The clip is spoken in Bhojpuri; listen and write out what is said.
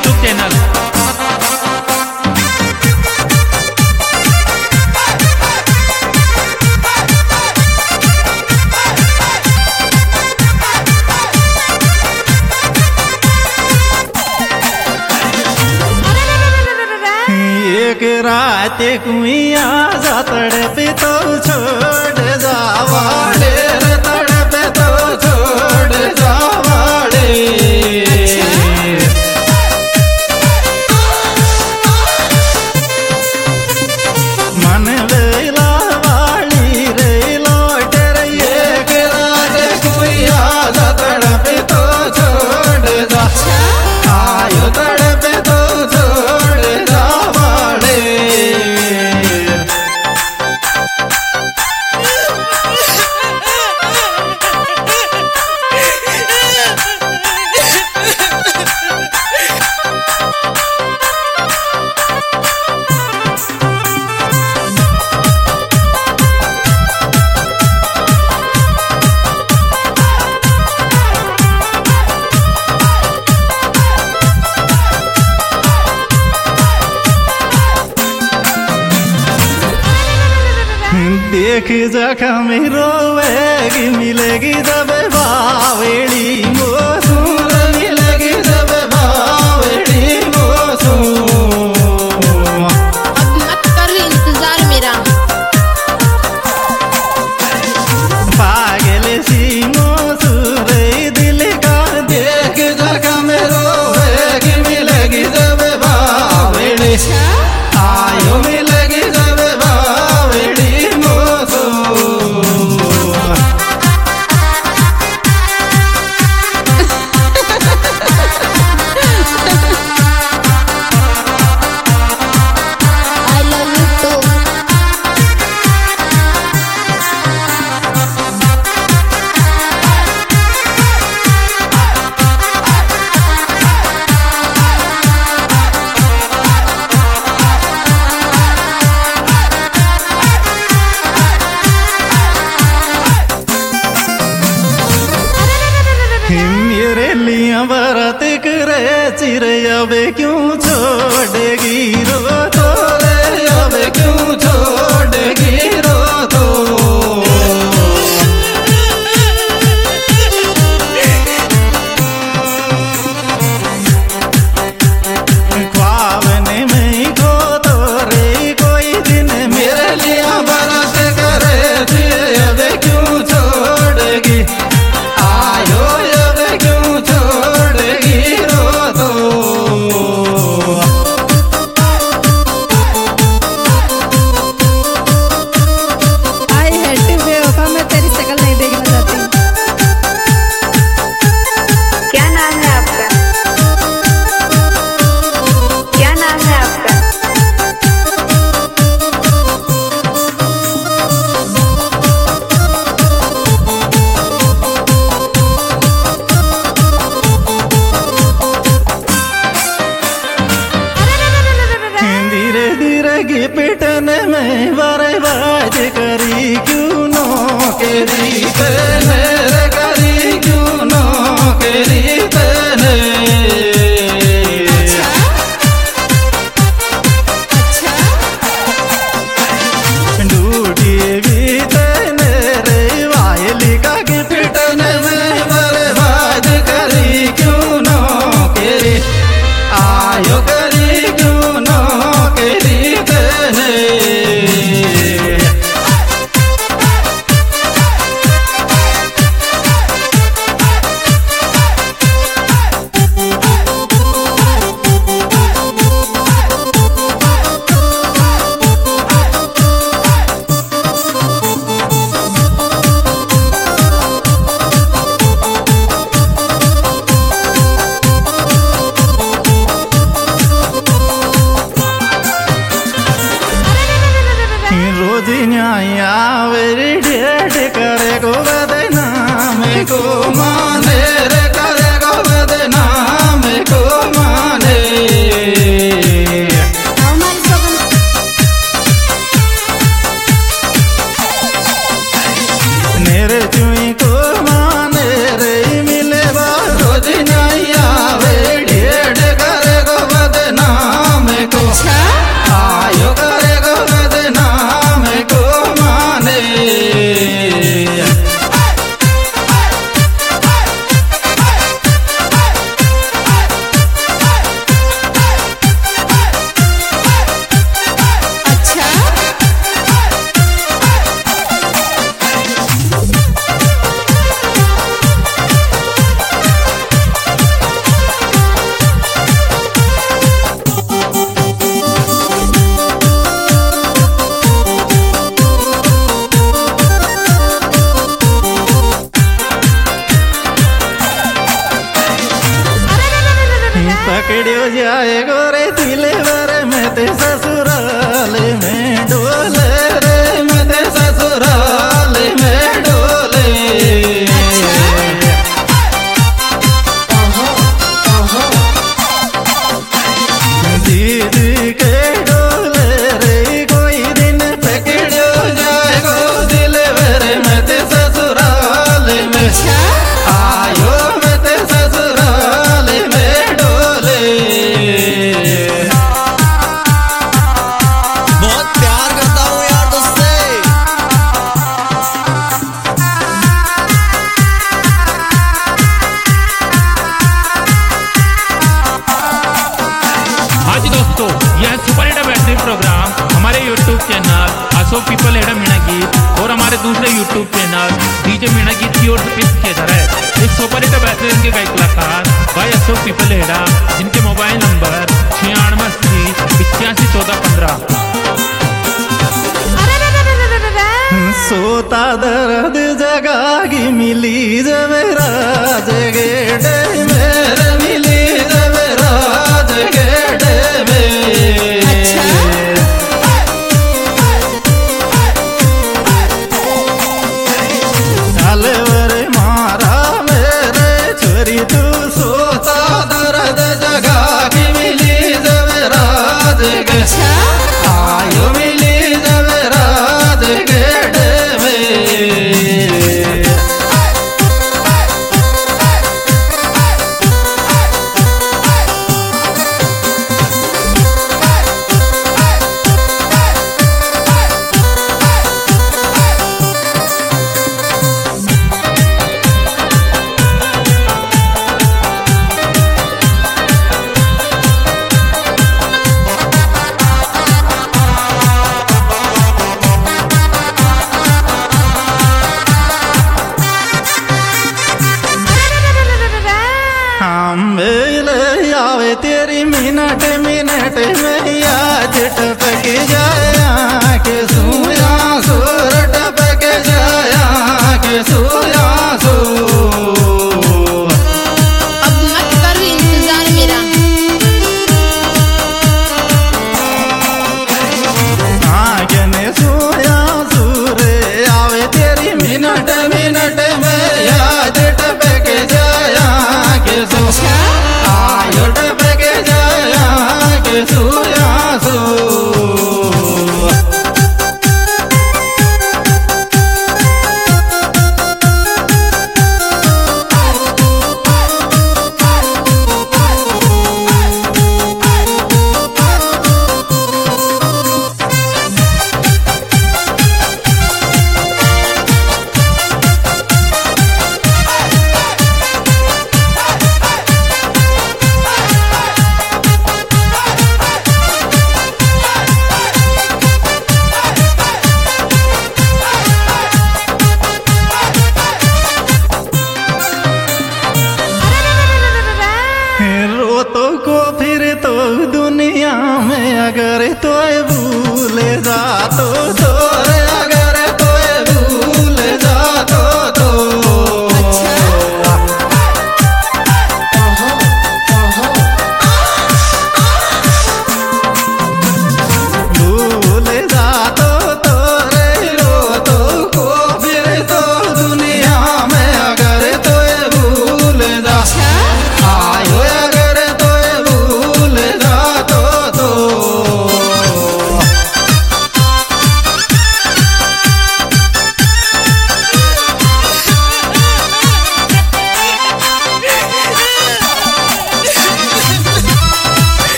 YouTube channel. एक रात कुइया जा तड़पे तो छोड़ जावाड़े रे, तड़पे तो छोड़ जावाड़े। मन वेला वाली रे लौट रे, एक रात कुइया जा तड़पे तो छोड़ जा, आयो तड़पे तो छोड़ जा। देख जखम रोवेगी मिलेगी जब बावड़ी मोसूर, मिलेगी जब बावड़ी मोसूर। अब मत कर इंतजार मेरा। पागल सी मोसूर दिल का, देख जखम रोवेगी मिलेगी जब बावड़ी, आयो मिलेगी जब बावड़ी। मेरे लिया बरत करे चिरे, अब क्यों छोड़ेगी रो तो रे, अब क्यों छोड़ेगी रो तो। ख्वाब ने में खो तो रे कोई दिन, मेरे लिया बरत करे चिरे, अब क्यों छोड़ेगी, आयो पिटने में बर्बाद करी क्यों नो केरी तेने रे, करी क्यों नो केरी तेने। ड्यूटी भी तेने रे, वायली का की पिटने में बर्बाद करी क्यों नो केरी, आयो करी क्यों नो केरी तेने। आवेरी डेट करे गो बदनाम को माने रे, करे गो बदनाम को माने। मेरे चुई को माने रे, मिले रोज नहीं आवे डेट करे गो पकड़ियो जाए गोरे दिले वर में ते ससुराल में डोले रे मैं ते ससुराल में डोले दीदी के डोले रे कोई दिन पकड़ियो जाए गो दिले वर में ते ससुराल में आयो मैं ते ससुराल में डोले। बहुत प्यार करता हूँ यार तुझसे। हाँ जी दोस्तों, यह सुपर हिट बैटरी प्रोग्राम हमारे YouTube चैनल अशोक पीपल हेड़ा मीणा गीत और हमारे दूसरे YouTube चैनल डीजे मीणा गीत की ओर से पेश किया जा रहा है। इस सुपर हिट बैटरी के गायक कलाकार भाई अशोक पीपल हेड़ा, जिनके मोबाइल नंबर 9680 85 14 15। सोता दर्द जगागी मिली जवेराज गेडे मेरे मिली जवेराज गेडे में अलवर मारा मेरे छोरी तू सोता दर्द जगागी मिली जवेराज गे आयो मिली जवेराज गेडे आवे तेरी मिनट मिनट में